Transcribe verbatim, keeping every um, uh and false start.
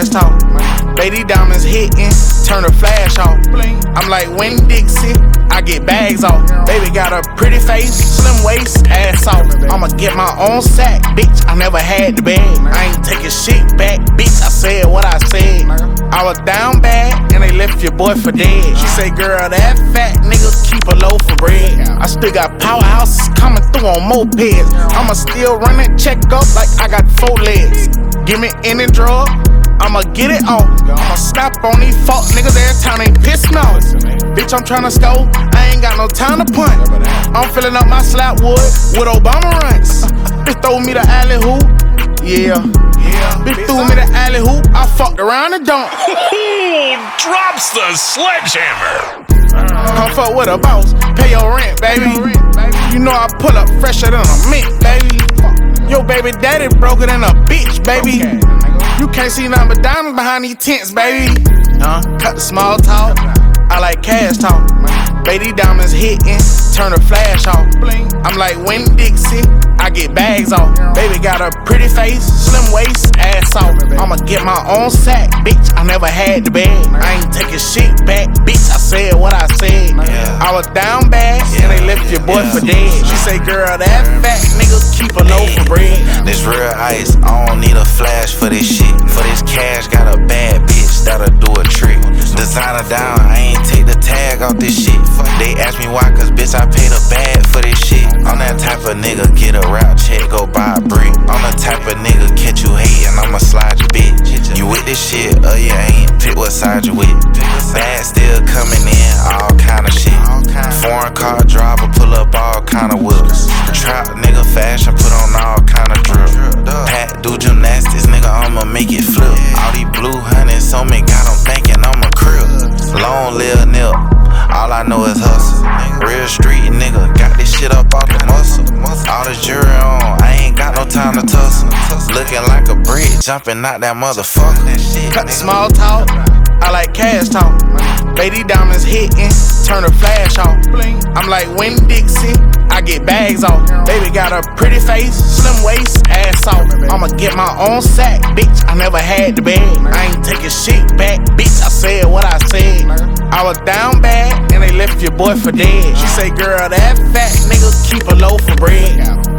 cash talk. Baby diamonds hitting, turn the flash off. I'm like Winn-Dixie, I get bags off. Baby got a pretty face, slim waist, ass off. I'ma get my own sack, bitch, I never had the bag. I ain't taking shit back, bitch, I said what I said. I was down bad, and they left your boy for dead. She say, girl, that fat nigga keep a loaf of bread. I still got powerhouses coming through on mopeds. I'ma still run that check up like I got four legs. Give me any drug, I'ma get it off. I'ma stop on these fuck niggas every time they piss me off. Bitch, I'm tryna score, I ain't got no time to punt. I'm filling up my slap wood with Obama runs. Bitch throw me the alley hoop, yeah. Bitch threw me the alley hoop, I fucked around and dunked. Drops the sledgehammer. Come fuck with a boss, pay your rent, baby. You know I pull up fresher than a mint, baby. Yo, baby daddy broke it in a bitch, baby. You can't see nothing but diamonds behind these tents, baby. Uh, cut the small talk, I like cash talk. Baby diamonds hitting, turn the flash off. I'm like Winn-Dixie, I get bags off. Baby got a pretty face, slim waist, ass off. I'ma get my own sack, bitch, I never had the bag. I ain't taking shit back, bitch, I said what I said. I was down bad, and they left your boy for dead. She say, girl, that fat nigga keep a loaf of bread. This real ice, I don't need a flash for this shit. For this cash, got a bad bitch that'll do a trick. Designer down, I ain't take the tag off this shit. They ask me why, cause bitch, I paid a bag for this shit. I'm that type of nigga, get a rap check, go buy a brick. I'm the type of nigga, catch you hatin', I'ma slide your bitch. You with this shit, or you ain't, pick what side you with. Bad still coming in, all kind of shit. Foreign car driver, pull up all kind of wheels. Trap nigga fashion, put on all kind of drill. Pat do gymnastics, nigga, I'ma make it flip. All these blue honeys on me, got them thinking I'm a crib. Long live nip, all I know is hustle. Real street nigga, got this shit up off the muscle. All the jury on, I ain't got no time to tussle. Looking like a brick, jumping out that motherfucker. Cut the small talk, I like cash talk. Baby diamonds hitting, turn the flash off. I'm like Winn-Dixie, I get bags off. Baby got a pretty face, slim waist, ass off. I'ma get my own sack, bitch, I never had the bag. I ain't taking shit back, bitch, I said what I said. I was down bad, and they left your boy for dead. She say, girl, that fat nigga keep a loaf of bread.